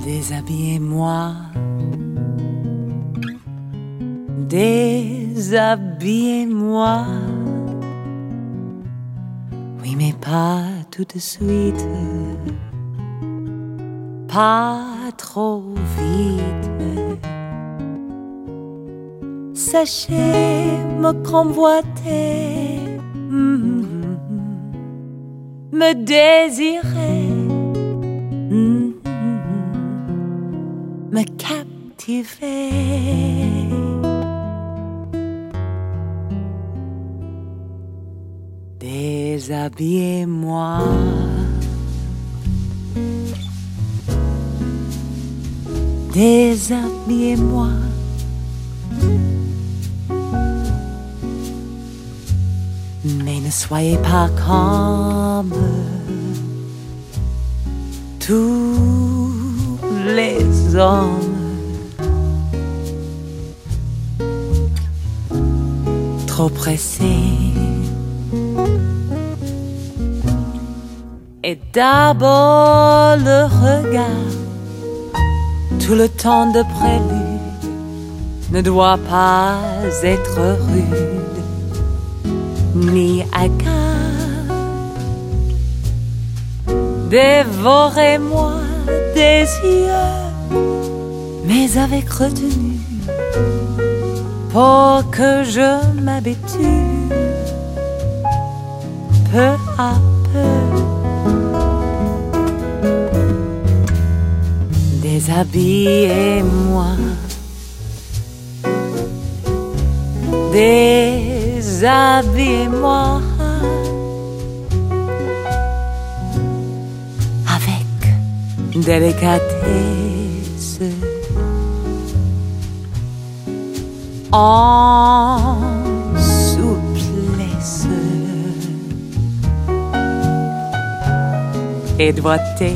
Déshabillez-moi, déshabillez-moi. Oui, mais pas tout de suite, pas trop vite. Sachez me convoiter, me désirer, me captiver. Déshabillez-moi, déshabillez-moi. Mais ne soyez pas comme tous les hommes, trop pressés. Et d'abord le regard, tout le temps de prélude, ne doit pas être rude ni hagard. Dévorez-moi des yeux, mais avec retenue, pour que je m'habitue peu à peu. Déshabillez-moi, déshabillez-moi avec délicatesse, en souplesse et doigté.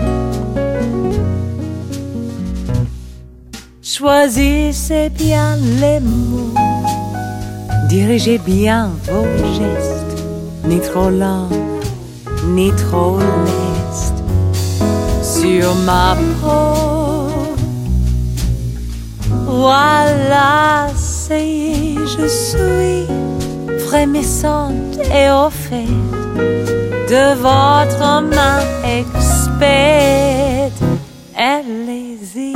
Choisissez bien les mots, dirigez bien vos gestes, ni trop lents, ni trop lestes, sur ma peau. Voilà, ça y est, je suis frémissante et au fait de votre main experte. Allez-y.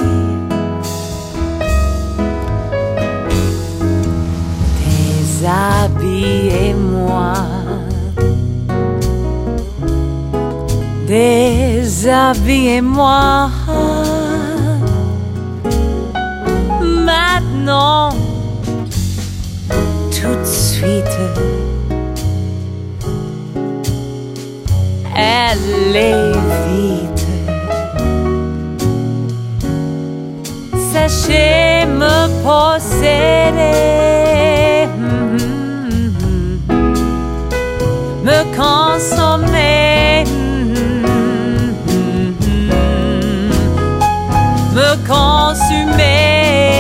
Déshabillez-moi, déshabillez-moi maintenant, tout de suite. Allez vite, sachez me posséder, me consommer, me consumer.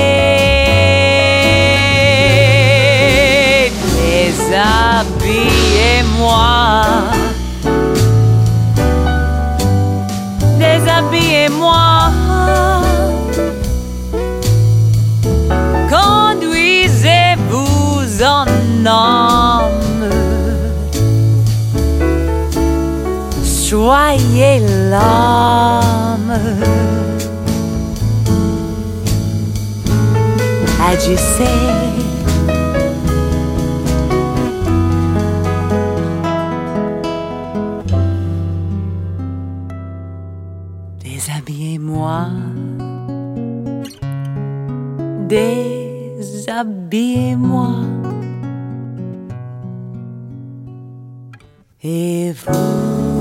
Déshabillez-moi, déshabillez-moi, conduisez-vous en homme, soyez l'homme, agissez. Déshabillez-moi, déshabillez-moi. Et vous?